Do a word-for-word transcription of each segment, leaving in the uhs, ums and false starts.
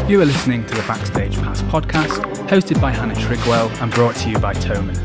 You are listening to the Backstage Pass podcast, hosted by Hannah Trigwell and brought to you by Toman.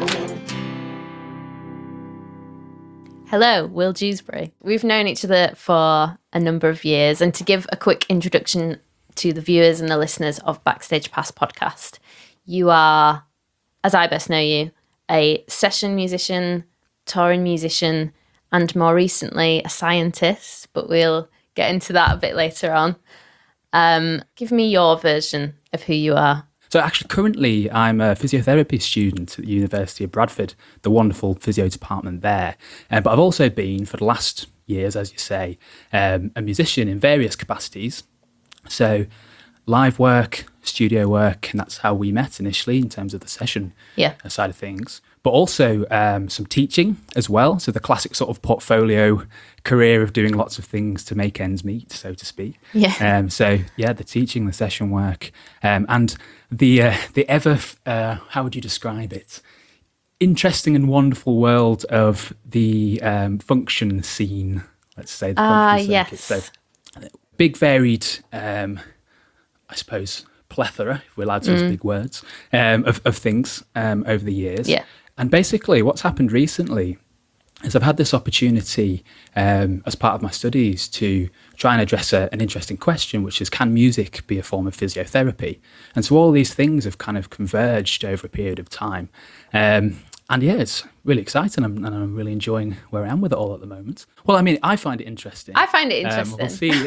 Hello, Will Dewsbury. We've known each other for a number of years, and to give a quick introduction to the viewers and the listeners of Backstage Pass podcast, you are, as I best know you, a session musician, touring musician, and more recently a scientist, but we'll get into that a bit later on. Um, give me your version of who you are. So actually, currently, I'm a physiotherapy student at the University of Bradford, the wonderful physio department there. Uh, but I've also been, for the last years, as you say, um, a musician in various capacities. So live work, studio work, and that's how we met initially in terms of the session yeah. side of things. But also um, some teaching as well. So the classic sort of portfolio career of doing lots of things to make ends meet, so to speak. Yeah. Um, so yeah, the teaching, the session work, um, and the uh, the ever uh, how would you describe it? Interesting and wonderful world of the um, function scene. Let's say the Ah, function yes. circuit. So big, varied, um, I suppose, plethora, if we're allowed to use Mm. big words, um, of, of things um, over the years. Yeah. And basically what's happened recently is I've had this opportunity um, as part of my studies to try and address a, an interesting question, which is, can music be a form of physiotherapy? And so all these things have kind of converged over a period of time. Um, and yeah, it's really exciting, and I'm, and I'm really enjoying where I am with it all at the moment. Well, I mean, I find it interesting. I find it Um, interesting. we'll see.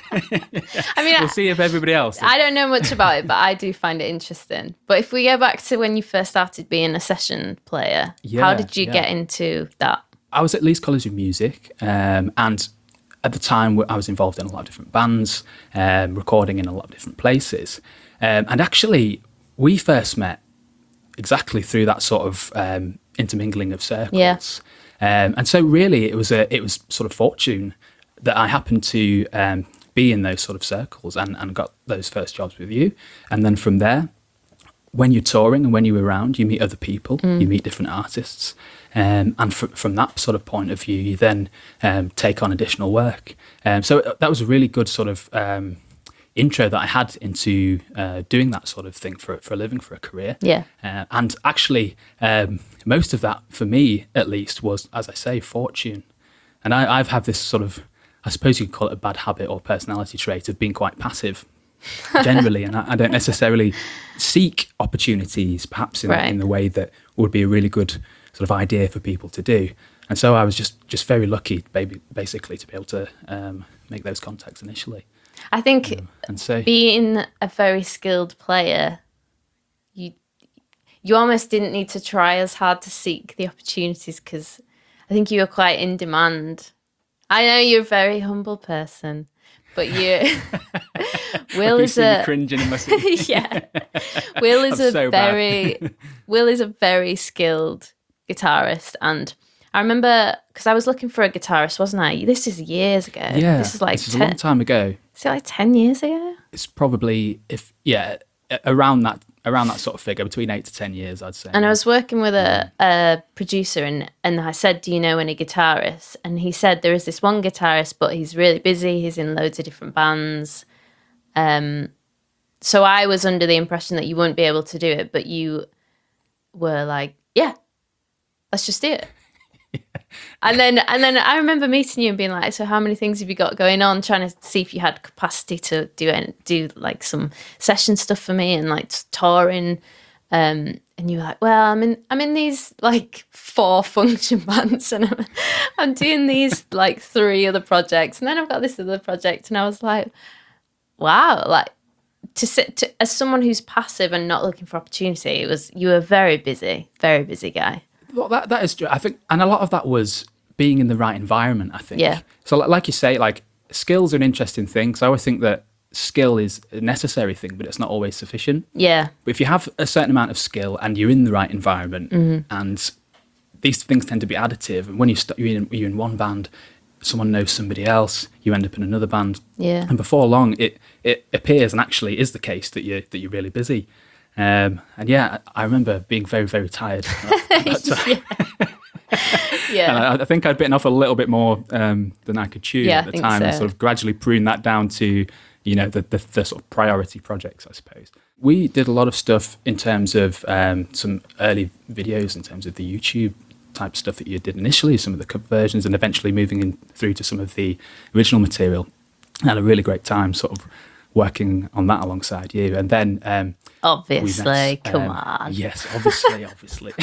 I mean, we'll see if everybody else does. I don't know much about it, but I do find it interesting. But if we go back to when you first started being a session player, Yeah, how did you yeah. get into that? I was at Leeds College of Music, um, and at the time I was involved in a lot of different bands, um, recording in a lot of different places. Um, and actually, we first met exactly through that sort of um, intermingling of circles. Yeah. Um, and so really, it was a it was sort of fortune that I happened to um, be in those sort of circles and, and got those first jobs with you. And then from there, when you're touring and when you're around, you meet other people, you meet different artists. Um, and fr- from that sort of point of view, you then um, take on additional work. Um, so that was a really good sort of um, intro that I had into uh, doing that sort of thing for, for a living, for a career. Yeah. Uh, and actually, um, most of that, for me at least, was, as I say, fortune. And I, I've had this sort of, I suppose you could call it a bad habit or personality trait of being quite passive generally. And I, I don't necessarily seek opportunities, perhaps in, Right. in the way that would be a really good sort of idea for people to do. And so I was just, just very lucky, baby, basically, to be able to um, make those contacts initially. I think Um, and so, being a very skilled player, you you almost didn't need to try as hard to seek the opportunities, because I think you were quite in demand. I know you're a very humble person, but you Will you is see me a cringing in my seat. yeah. Will is I'm a so bad. very Will is a very skilled guitarist, and I remember because I was looking for a guitarist, wasn't I? This is years ago. Yeah, this is like this is a ten, long time ago. is it like ten years ago? It's probably, if yeah, a- around that around that sort of figure, between eight to ten years, I'd say. And I was working with a, a producer, and, and I said, do you know any guitarists? And he said, there is this one guitarist, but he's really busy. He's in loads of different bands. Um, so I was under the impression that you wouldn't be able to do it, but you were like, yeah, let's just do it. And then and then I remember meeting you and being like, so how many things have you got going on? Trying to see if you had capacity to do it, do like some session stuff for me and like touring. Um, and you were like, well, I'm in I'm in these like four function bands, and I'm, I'm doing these like three other projects, and then I've got this other project. And I was like, wow, like to sit to, as someone who's passive and not looking for opportunity, it was you were a very busy, very busy guy. Well, that that is true. I think, and a lot of that was being in the right environment, I think. Yeah. So, like, like you say, like skills are an interesting thing. So I always think that skill is a necessary thing, but it's not always sufficient. Yeah. But if you have a certain amount of skill and you're in the right environment, and these things tend to be additive, and when you st- you're, in, you're in one band, someone knows somebody else, you end up in another band, Yeah. and before long, it it appears and actually is the case that you that you're really busy. Um, and yeah, I I remember being very very tired. At that time. Yeah. And I, I think I'd bitten off a little bit more um, than I could chew Yeah, at I the think time, and so. sort of gradually pruned that down to, you know, the, the, the sort of priority projects, I suppose. We did a lot of stuff in terms of um, some early videos, in terms of the YouTube type stuff that you did initially, some of the cover versions, and eventually moving in through to some of the original material. I had a really great time sort of working on that alongside you. And then um, obviously, met, come um, on. Yes, obviously, obviously.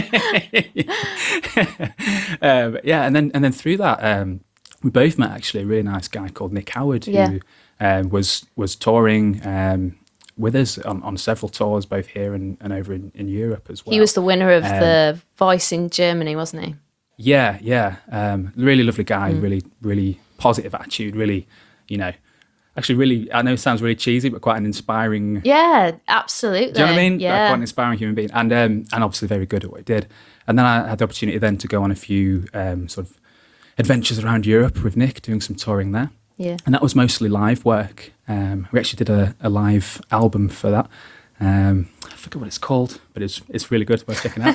um, yeah, and then and then through that, um, we both met actually a really nice guy called Nick Howard, who Yeah. um, was was touring um, with us on, on several tours, both here and, and over in, in Europe as well. He was the winner of Um, the Voice in Germany, wasn't he? Yeah, yeah. Um, really lovely guy, really, really positive attitude, really, you know, actually really, I know it sounds really cheesy, but quite an inspiring, Yeah, absolutely. do you know what I mean? Yeah. Quite an inspiring human being. And um, and obviously very good at what he did. And then I had the opportunity then to go on a few um, sort of adventures around Europe with Nick, doing some touring there. Yeah. And that was mostly live work. Um, we actually did a, a live album for that. Um, I forget what it's called, but it's it's really good, worth checking out.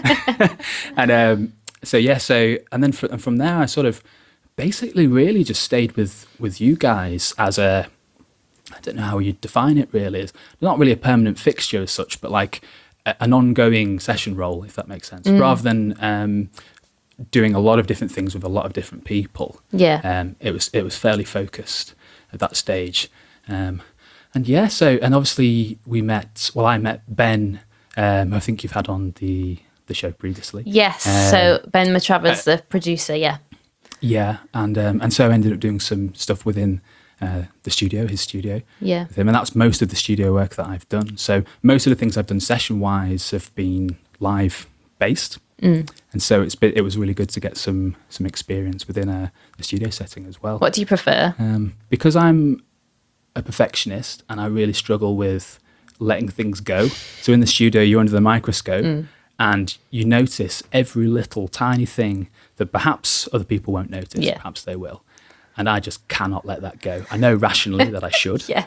and um, so yeah, so and then fr- and from there, I sort of basically really just stayed with with you guys as a, I don't know how you'd define it really, as not really a permanent fixture as such, but like a, an ongoing session role, if that makes sense, rather than um, doing a lot of different things with a lot of different people. Yeah. Um, it was it was fairly focused at that stage. Um, and yeah, so and obviously we met. Well, I met Ben. Um, I think you've had on the the show previously. Yes. Um, so Ben Matravers, the producer. Yeah. Yeah, and um, and so I ended up doing some stuff within uh, the studio, his studio, Yeah. with him, and that's most of the studio work that I've done. So most of the things I've done session wise have been live based, Mm. and so it's been, it was really good to get some some experience within a, a studio setting as well. What do you prefer? Um, because I'm a perfectionist and I really struggle with letting things go. So in the studio, you're under the microscope Mm. and you notice every little tiny thing that perhaps other people won't notice, Yeah. perhaps they will. And I just cannot let that go. I know rationally that I should, Yeah.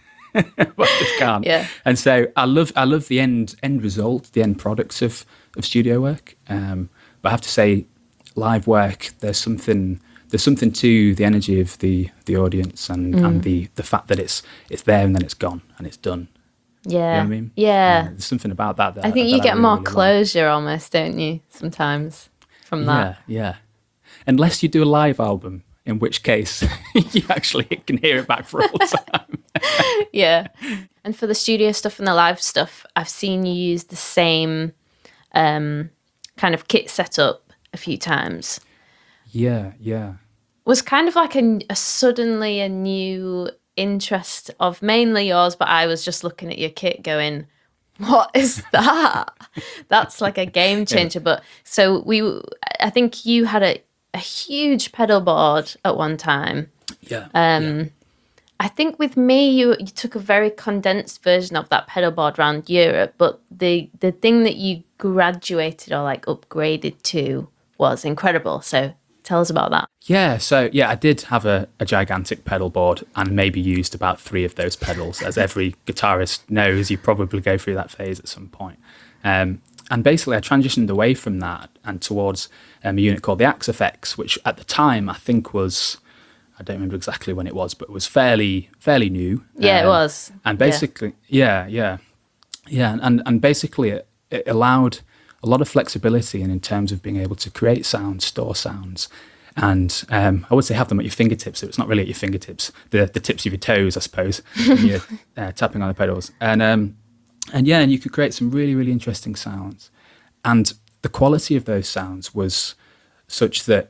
but I just can't. Yeah. And so I love I love the end end result, the end products of, of studio work. Um, but I have to say, live work, there's something there's something to the energy of the the audience and, Mm. and the the fact that it's it's there and then it's gone and it's done. Yeah. You know what I mean? Yeah. Uh, there's something about that. that I think that you get really, more really like. closure almost, don't you? Sometimes from that. Yeah, yeah. Unless you do a live album, in which case you actually can hear it back for all time. Yeah. And for the studio stuff and the live stuff, I've seen you use the same um, kind of kit setup a few times. Yeah, yeah. Was kind of like a, a suddenly a new interest of mainly yours, but I was just looking at your kit going, what is that? That's like a game changer. But so we, I think you had a, a huge pedal board at one time. Yeah. Um, yeah. I think with me, you you took a very condensed version of that pedal board around Europe, but the the thing that you graduated or like upgraded to was incredible. So tell us about that. Yeah, so yeah, I did have a, a gigantic pedal board and maybe used about three of those pedals. As every guitarist knows, you probably go through that phase at some point. Um, and basically, I transitioned away from that and towards um, a unit called the Axe F X, which at the time I think was, I don't remember exactly when it was, but it was fairly fairly new. Yeah, Um, it was. And basically, yeah, yeah, yeah, and and basically it, it allowed a lot of flexibility in, in terms of being able to create sounds, store sounds, and um, I would say have them at your fingertips. So it's not really at your fingertips, the the tips of your toes, I suppose, when you're uh, tapping on the pedals. And um, and yeah, and you could create some really really interesting sounds, and the quality of those sounds was such that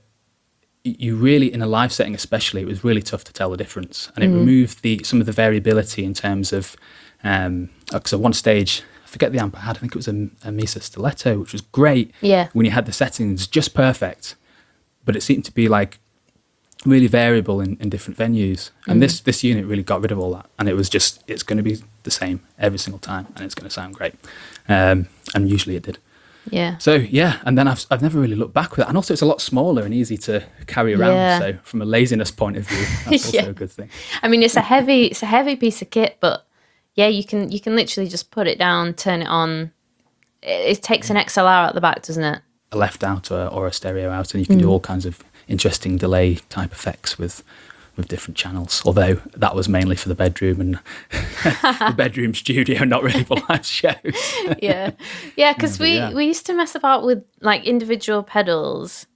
you really, in a live setting especially, it was really tough to tell the difference, and it Mm. removed the some of the variability in terms of. Um, so one stage, I forget the amp I had. I think it was a, a Mesa Stiletto, which was great. Yeah. When you had the settings just perfect, but it seemed to be like really variable in, in different venues. And Mm. this this unit really got rid of all that, and it was just it's going to be the same every single time, and it's going to sound great. Um, and usually it did. Yeah. So yeah, and then I've I've never really looked back with it, and also it's a lot smaller and easy to carry around. Yeah. So from a laziness point of view, that's also Yeah. a good thing. I mean, it's a heavy, it's a heavy piece of kit, but yeah, you can you can literally just put it down, turn it on. It, it takes an X L R at the back, doesn't it? A left out or, or a stereo out, and you can Mm. do all kinds of interesting delay type effects with with different channels. Although that was mainly for the bedroom and the bedroom studio, not really for live shows. yeah, yeah, because Yeah, but we yeah. we used to mess about with like individual pedals.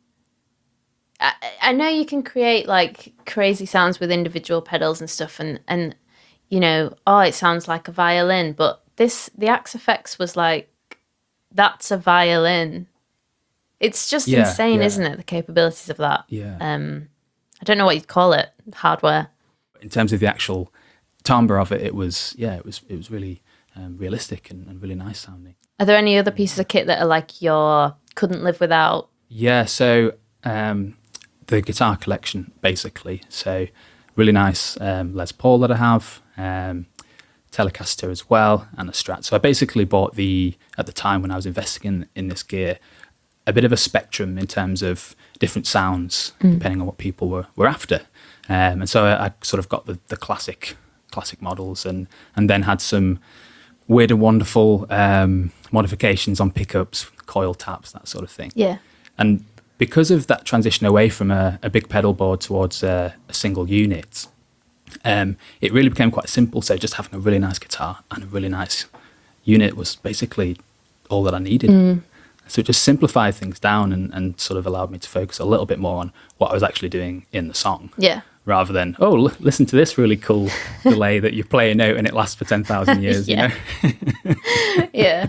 I, I know you can create like crazy sounds with individual pedals and stuff, and and you know, oh, it sounds like a violin, but this the Axe F X was like, that's a violin. It's just Yeah, insane, yeah. isn't it? The capabilities of that. Yeah. Um, I don't know what you'd call it, hardware. In terms of the actual timbre of it, it was yeah, it was it was really um, realistic and, and really nice sounding. Are there any other pieces of kit that are like your couldn't live without? Yeah, so um, the guitar collection basically. So really nice um, Les Paul that I have, um, Telecaster as well, and a Strat. So I basically bought the at the time when I was investing in in this gear, a bit of a spectrum in terms of different sounds depending on what people were, were after. Um, and so I, I sort of got the, the classic classic models and, and then had some weird and wonderful um, modifications on pickups, coil taps, that sort of thing. Yeah. And because of that transition away from a, a big pedal board towards a, a single unit, um, it really became quite simple. So just having a really nice guitar and a really nice unit was basically all that I needed. So it just simplified things down and, and sort of allowed me to focus a little bit more on what I was actually doing in the song. Yeah. Rather than, oh, l- listen to this really cool delay that you play a note and it lasts for ten thousand years, Yeah. you know? Yeah.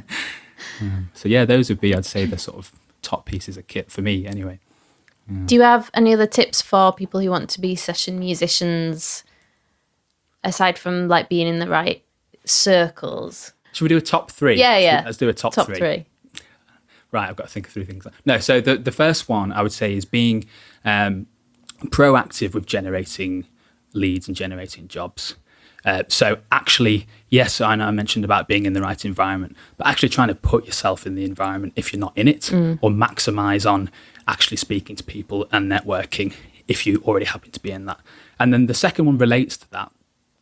So yeah, those would be, I'd say, the sort of top pieces of kit for me anyway. Do you have any other tips for people who want to be session musicians, aside from like being in the right circles? Should we do a top three? Yeah, yeah. Let's do a top, Top three. three. Right, I've got to think through things. No, so the, the first one I would say is being um, proactive with generating leads and generating jobs. Uh, so actually, yes, I know I mentioned about being in the right environment, but actually trying to put yourself in the environment if you're not in it, or maximize on actually speaking to people and networking if you already happen to be in that. And then the second one relates to that.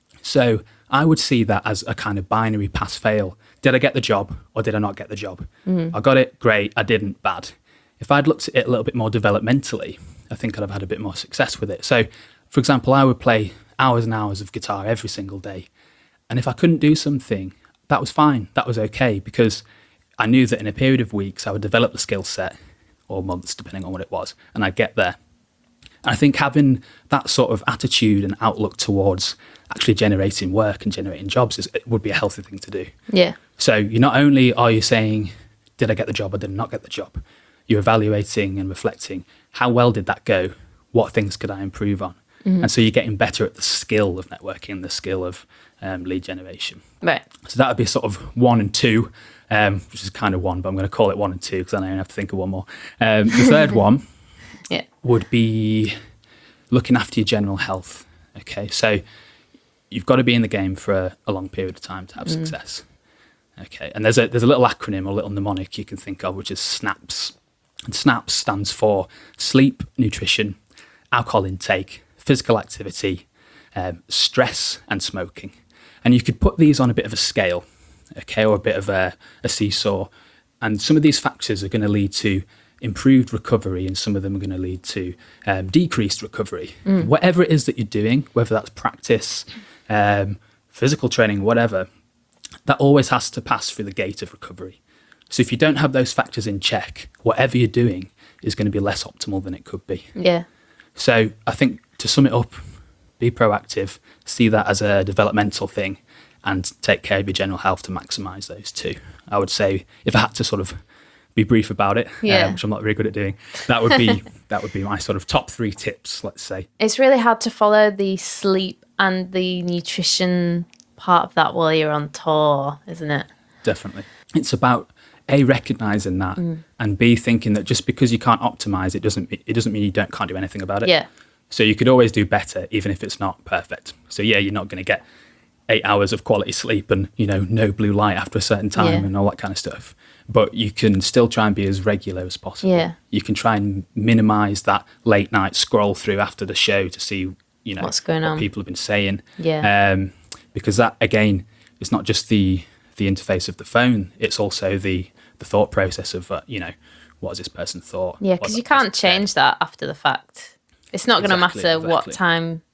So I would see that as a kind of binary pass fail. Did I get the job or did I not get the job? I got it, great. I didn't, bad. If I'd looked at it a little bit more developmentally, I think I'd have had a bit more success with it. So, for example, I would play hours and hours of guitar every single day. And if I couldn't do something, that was fine. That was okay, because I knew that in a period of weeks, I would develop the skill set, or months, depending on what it was, and I'd get there. And I think having that sort of attitude and outlook towards actually generating work and generating jobs is, it would be a healthy thing to do. Yeah. So you not only are you saying, did I get the job or did I not get the job? You're evaluating and reflecting, how well did that go? What things could I improve on? And so you're getting better at the skill of networking, the skill of um, lead generation. Right. So that would be sort of one and two, um, which is kind of one, but I'm going to call it one and two because I know I have to think of one more. Um, the third one Yeah. would be looking after your general health. Okay, so you've got to be in the game for a, a long period of time to have success. Okay, and there's a there's a little acronym or little mnemonic you can think of, which is SNAPS. And SNAPS stands for sleep, nutrition, alcohol intake, physical activity, um, stress, and smoking. And you could put these on a bit of a scale, okay, or a bit of a, a seesaw. And some of these factors are going to lead to improved recovery, and some of them are going to lead to um, decreased recovery. Whatever it is that you're doing, whether that's practice, um, physical training, whatever, that always has to pass through the gate of recovery. So if you don't have those factors in check, whatever you're doing is going to be less optimal than it could be. Yeah. So I think to sum it up, be proactive, see that as a developmental thing, and take care of your general health to maximise those two. I would say, if I had to sort of be brief about it, Yeah. um, which I'm not very good at doing, that would be that would be my sort of top three tips, let's say. It's really hard to follow the sleep and the nutrition part of that while you're on tour, isn't it? Definitely. It's about A, recognising that, and B, thinking that just because you can't optimise it doesn't it doesn't mean you don't can't do anything about it. Yeah. So you could always do better, even if it's not perfect. So yeah, you're not going to get eight hours of quality sleep and, you know, no blue light after a certain time Yeah. and all that kind of stuff. But you can still try and be as regular as possible. Yeah. You can try and minimise that late night scroll through after the show to see, you know, What's going what on. people have been saying. Yeah. Um, because that, again, is not just the the interface of the phone. It's also the the thought process of, uh, you know, what has this person thought? Yeah, What's because you that can't person said? change that after the fact. It's not going to Exactly, matter what exactly. time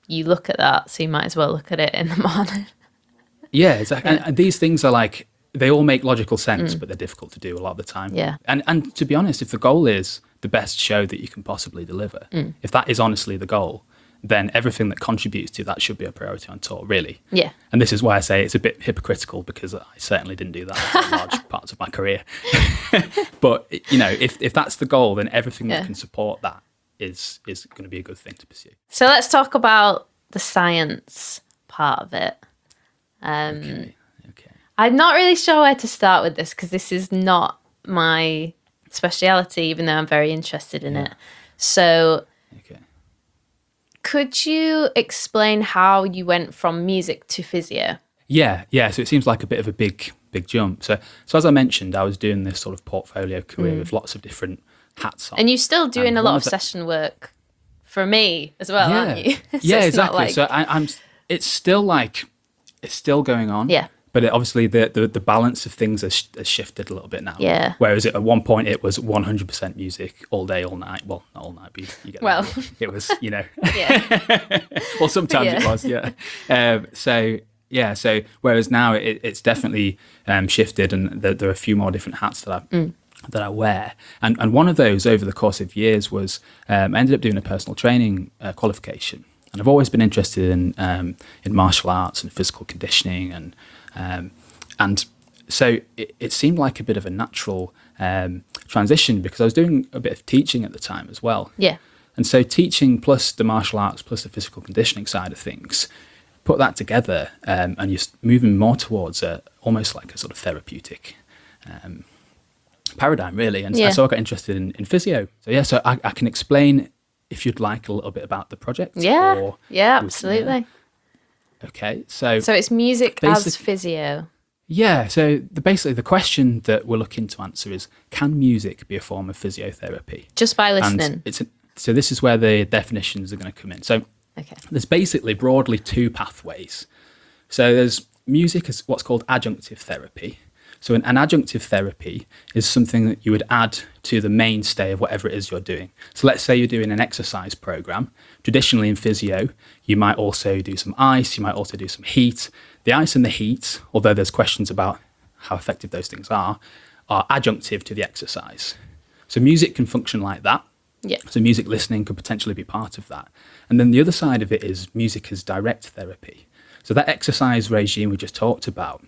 you look at that, so you might as well look at it in the morning. Yeah, exactly. Yeah. And, and these things are like, they all make logical sense, mm. but they're difficult to do a lot of the time. Yeah. And and to be honest, if the goal is the best show that you can possibly deliver, mm. if that is honestly the goal, then everything that contributes to that should be a priority on tour, really. Yeah. And this is why I say it's a bit hypocritical, because I certainly didn't do that for large parts of my career. But, you know, if, if that's the goal, then everything yeah. that can support that is is going to be a good thing to pursue. So let's talk about the science part of it. Um, okay. Okay. I'm not really sure where to start with this, because this is not my speciality, even though I'm very interested in yeah. it. So okay. Could you explain how you went from music to physio? Yeah, yeah. So it seems like a bit of a big, big jump. So, so as I mentioned, I was doing this sort of portfolio career mm. with lots of different hats on. And you're still doing and a lot of, of the... session work for me as well, yeah. aren't you? So yeah, exactly. Like... So I, I'm. It's still like, it's still going on. Yeah. But it, obviously the, the the balance of things has, has shifted a little bit now. Yeah. Whereas at one point it was one hundred percent music all day, all night. Well, not all night, but you, you get well, that. It was, you know. Yeah. Well, sometimes yeah. it was, yeah. Um, so, yeah, so whereas now it, it's definitely um, shifted, and there, there are a few more different hats that I, mm. that I wear. And, and one of those over the course of years was um, I ended up doing a personal training uh, qualification. And I've always been interested in um, in martial arts and physical conditioning, and Um, and so it, it seemed like a bit of a natural um, transition, because I was doing a bit of teaching at the time as well. Yeah. And so teaching plus the martial arts plus the physical conditioning side of things, put that together, um, and you're moving more towards a, almost like a sort of therapeutic um, paradigm, really. And yeah. so I got interested in, in physio. So yeah, so I, I can explain, if you'd like, a little bit about the project. Yeah, or yeah, absolutely. Yeah. Okay, so so it's music as physio. Yeah, so the, basically the question that we're looking to answer is, can music be a form of physiotherapy? Just by listening. And it's a, so this is where the definitions are going to come in. So okay. There's basically broadly two pathways. So there's music as what's called adjunctive therapy. So an, an adjunctive therapy is something that you would add to the mainstay of whatever it is you're doing. So let's say you're doing an exercise program. Traditionally in physio, you might also do some ice, you might also do some heat. The ice and the heat, although there's questions about how effective those things are, are adjunctive to the exercise. So music can function like that. Yeah. So music listening could potentially be part of that. And then the other side of it is music as direct therapy. So that exercise regime we just talked about,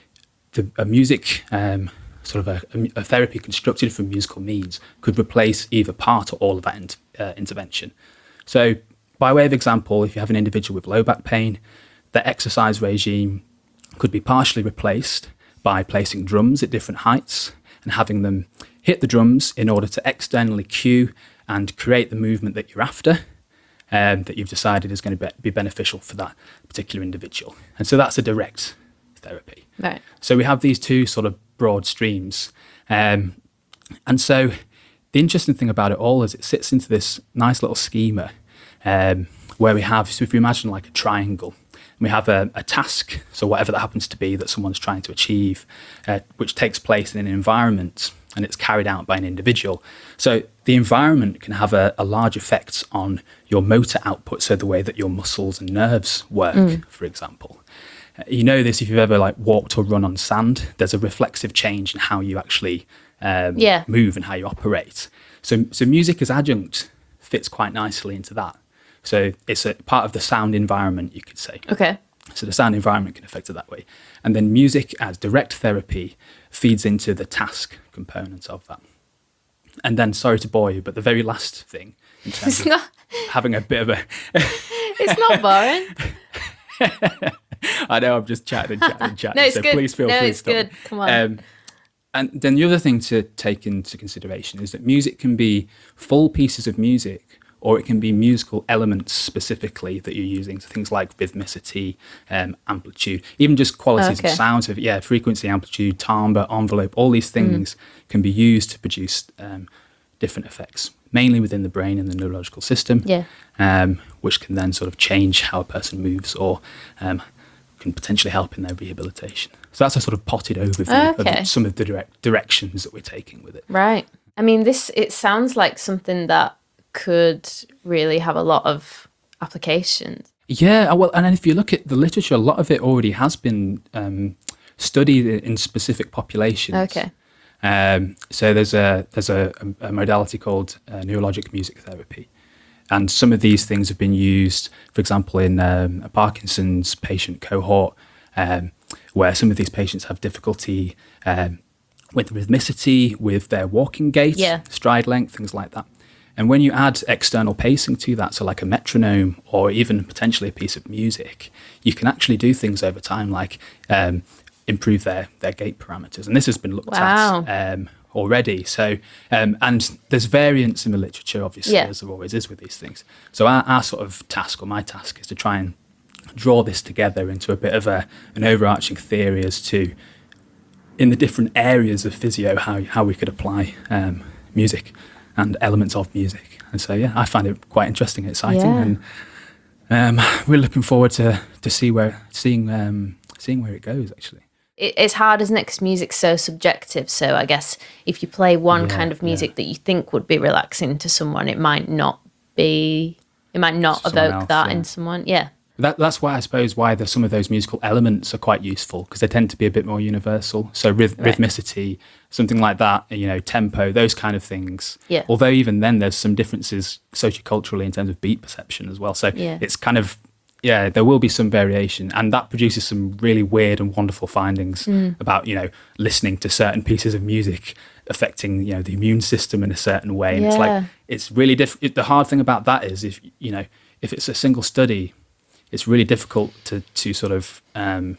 the a music, um, sort of a, a therapy constructed from musical means, could replace either part or all of that in, uh, intervention. So by way of example, if you have an individual with low back pain, the exercise regime could be partially replaced by placing drums at different heights and having them hit the drums in order to externally cue and create the movement that you're after, um, that you've decided is going to be, be beneficial for that particular individual. And so that's a direct therapy. Right. So we have these two sort of broad streams. Um, and so the interesting thing about it all is it sits into this nice little schema um, where we have, so if you imagine like a triangle, we have a, a task, so whatever that happens to be that someone's trying to achieve, uh, which takes place in an environment, and it's carried out by an individual. So the environment can have a, a large effect on your motor output, so the way that your muscles and nerves work, mm. for example. Uh, you know this if you've ever like walked or run on sand, there's a reflexive change in how you actually um, yeah. move and how you operate. So, so music as adjunct fits quite nicely into that. So it's a part of the sound environment, you could say. Okay. So the sound environment can affect it that way. And then music as direct therapy feeds into the task component of that. And then, sorry to bore you, but the very last thing, in terms it's of not... having a bit of a... It's not boring. I know, I'm just chatting and chatting and chatting. No, it's so good. please feel no, free it's to stop. good. Come on. Um, and then the other thing to take into consideration is that music can be full pieces of music, or it can be musical elements specifically that you're using. So things like rhythmicity, um, amplitude, even just qualities okay. of sound. So yeah, frequency, amplitude, timbre, envelope, all these things mm. can be used to produce um, different effects, mainly within the brain and the neurological system, yeah. um, which can then sort of change how a person moves, or um, can potentially help in their rehabilitation. So that's a sort of potted overview okay. of some of the direct directions that we're taking with it. Right. I mean, this, it sounds like something that could really have a lot of applications. Yeah, uh, well, and then if you look at the literature, a lot of it already has been um, studied i- in specific populations. Okay. Um, so there's a there's a, a modality called uh, neurologic music therapy, and some of these things have been used, for example, in um, a Parkinson's patient cohort, um, where some of these patients have difficulty um, with rhythmicity, with their walking gait, Yeah. stride length, things like that. And when you add external pacing to that, so like a metronome or even potentially a piece of music, you can actually do things over time, like um, improve their their gait parameters. And this has been looked Wow. at um, already. So, um, and there's variance in the literature, obviously, Yeah. as there always is with these things. So our, our sort of task, or my task, is to try and draw this together into a bit of a an overarching theory as to, in the different areas of physio, how how we could apply um, music and elements of music. And so, yeah, I find it quite interesting and exciting, Yeah. and um, we're looking forward to to see where seeing um, seeing where it goes. Actually, It, it's hard, isn't it? Because music's so subjective. So I guess if you play one Yeah, kind of yeah. music that you think would be relaxing to someone, it might not be. It might not To someone evoke else, that yeah. in someone. Yeah. that that's why I suppose why the, some of those musical elements are quite useful, because they tend to be a bit more universal. So ryth- Right. rhythmicity, something like that, you know, tempo, those kind of things. Yeah. Although even then, there's some differences socioculturally in terms of beat perception as well. So Yeah. it's kind of, yeah, there will be some variation, and that produces some really weird and wonderful findings Mm. about, you know, listening to certain pieces of music affecting, you know, the immune system in a certain way. And it's Yeah. like, it's really difficult. The hard thing about that is, if, you know, if it's a single study, it's really difficult to to sort of um,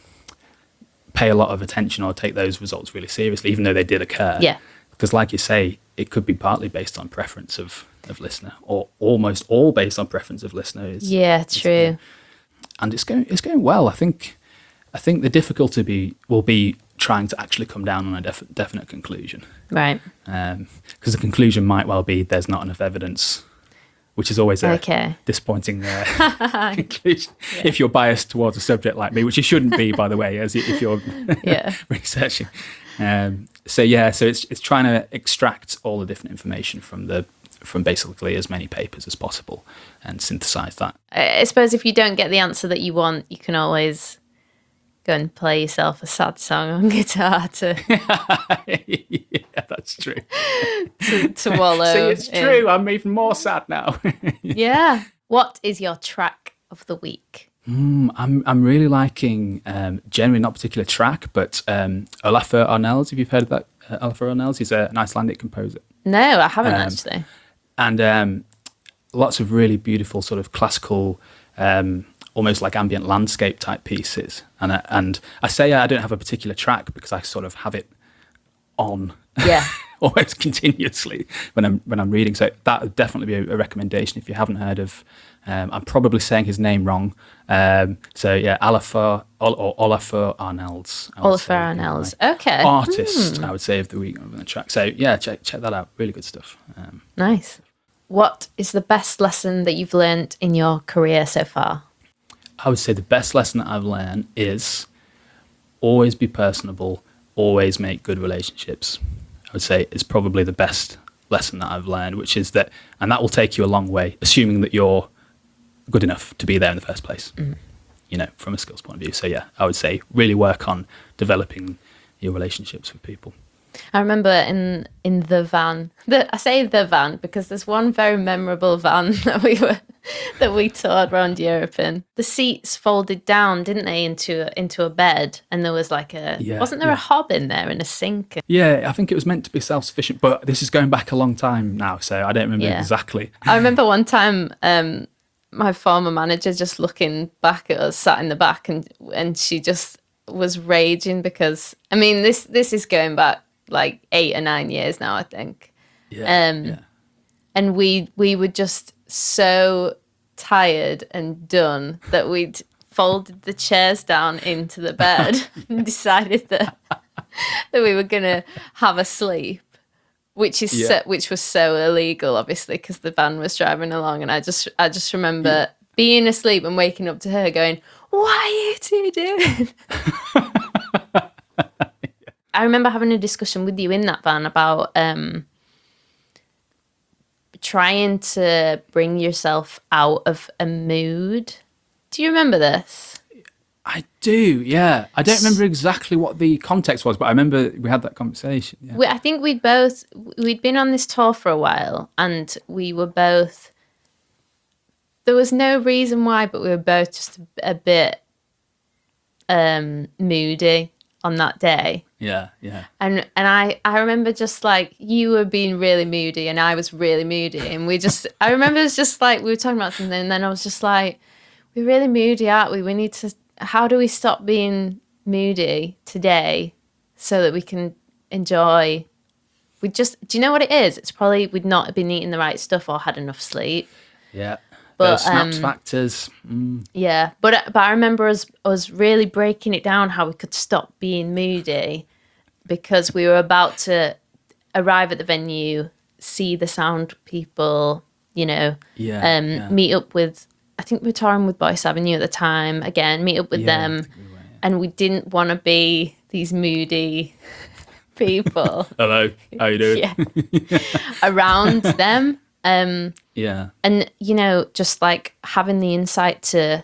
pay a lot of attention or take those results really seriously, even though they did occur. Yeah. Because, like you say, it could be partly based on preference of, of listener, or almost all based on preference of listener. Is, Yeah. is- True. and it's going it's going well. I think I think the difficulty be will be trying to actually come down on a def- definite conclusion, Right. because the conclusion might well be there's not enough evidence, which is always a Okay. disappointing uh, conclusion if you're biased towards a subject like me, which you shouldn't be, by the way, as if you're Yeah. researching. Um, so yeah, so it's it's trying to extract all the different information from the from basically as many papers as possible and synthesize that. I I suppose if you don't get the answer that you want, you can always go and play yourself a sad song on guitar to Yeah, that's true. to, to wallow. See, it's in. true. I'm even more sad now. Yeah. What is your track of the week? Mm, I'm I'm really liking um, generally not a particular track, but um, Olafur Arnalds. If you've heard of that, uh, Olafur Arnalds, he's a, an Icelandic composer, No, I haven't Um, actually. and um, lots of really beautiful sort of classical, um, almost like ambient landscape type pieces. And I, and I say I don't have a particular track because I sort of have it on Yeah. almost continuously when I'm when I'm reading. So that would definitely be a, a recommendation if you haven't heard of. Um, I'm probably saying his name wrong. Um, so yeah, Olafur Ol- or Olafur Arnalds. I would say Olafur would be Arnalds. my Okay. Artist, I would say, of the week on the track. So yeah, check check that out. Really good stuff. Um, Nice. What is the best lesson that you've learnt in your career so far? I would say the best lesson that I've learned is always be personable, always make good relationships. I would say it's probably the best lesson that I've learned, which is that, and that will take you a long way, assuming that you're good enough to be there in the first place, you know, from a skills point of view. So yeah, I would say really work on developing your relationships with people. I remember in in the van. The, I say the van because there's one very memorable van that we were that we toured around Europe in. The seats folded down, didn't they, into into a bed, and there was like a Yeah, wasn't there yeah. a hob in there and a sink? Yeah, I think it was meant to be self-sufficient, but this is going back a long time now, so I don't remember Yeah. exactly. I remember one time um, my former manager just looking back at us, sat in the back, and and she just was raging because I mean this this is going back like eight or nine years now, I think. Yeah, Um, yeah. And we we were just so tired and done that we'd folded the chairs down into the bed and decided that that we were gonna have a sleep, which is Yeah. so, which was so illegal, obviously, because the van was driving along, and I just I just remember being asleep and waking up to her going, "What are you two doing?" I remember having a discussion with you in that van about um, trying to bring yourself out of a mood Do you remember this? I do, yeah. I don't remember exactly what the context was, but I remember we had that conversation. Yeah. We, I think we'd both, we'd been on this tour for a while and we were both, there was no reason why, but we were both just a, a bit um, moody on that day. Yeah, yeah. And and I, I remember just like you were being really moody and I was really moody. And we just, I remember it was just like we were talking about something and then I was just like, we're really moody, aren't we? We need to, how do we stop being moody today so that we can enjoy? We just, do you know what it is? It's probably we'd not been eating the right stuff or had enough sleep. Yeah. But, Those snaps um, factors. Mm. Yeah, but but I remember us us really breaking it down how we could stop being moody because we were about to arrive at the venue, see the sound people, you know, Yeah, um, yeah. meet up with. I think we were touring with Boyce Avenue at the time. Again, meet up with Yeah, I them, think we were, yeah. and we didn't want to be these moody people. Hello, how you doing? Yeah, around them. Um, Yeah. and you know, just like having the insight to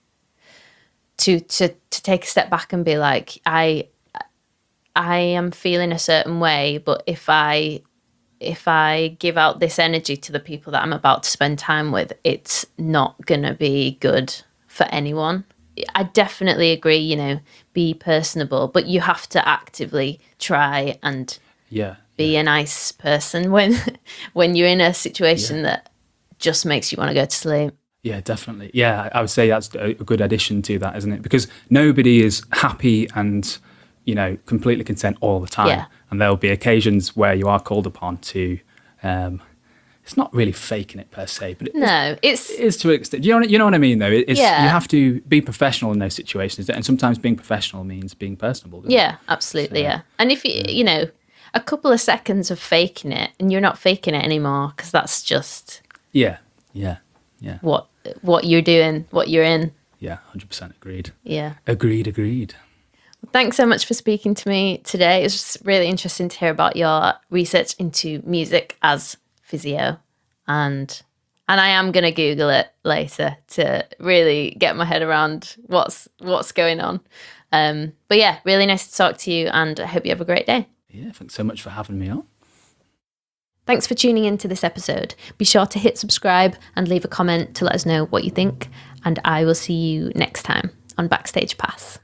to to to take a step back and be like, I I am feeling a certain way, but if I if I give out this energy to the people that I'm about to spend time with, it's not gonna be good for anyone. I definitely agree, you know, be personable, but you have to actively try and Yeah. be a nice person when when you're in a situation yeah. that just makes you want to go to sleep. Yeah, definitely. Yeah, I would say that's a good addition to that, isn't it? Because nobody is happy and, you know, completely content all the time. Yeah. And there'll be occasions where you are called upon to, um, it's not really faking it per se, but it no, it's it is to an extent. You know, you know what I mean, though? It's, yeah. You have to be professional in those situations. And sometimes being professional means being personable. Yeah, it? absolutely, So, yeah. And if, you, you know, a couple of seconds of faking it and you're not faking it anymore because that's just yeah yeah yeah what what you're doing, what you're in. Yeah, one hundred percent agreed. Yeah, agreed agreed Thanks so much for speaking to me today. It was just really interesting to hear about your research into music as physio, and and I am going to Google it later to really get my head around what's what's going on. Um but yeah, really nice to talk to you and I hope you have a great day. Yeah, thanks so much for having me on. Thanks for tuning into this episode. Be sure to hit subscribe and leave a comment to let us know what you think. And I will see you next time on Backstage Pass.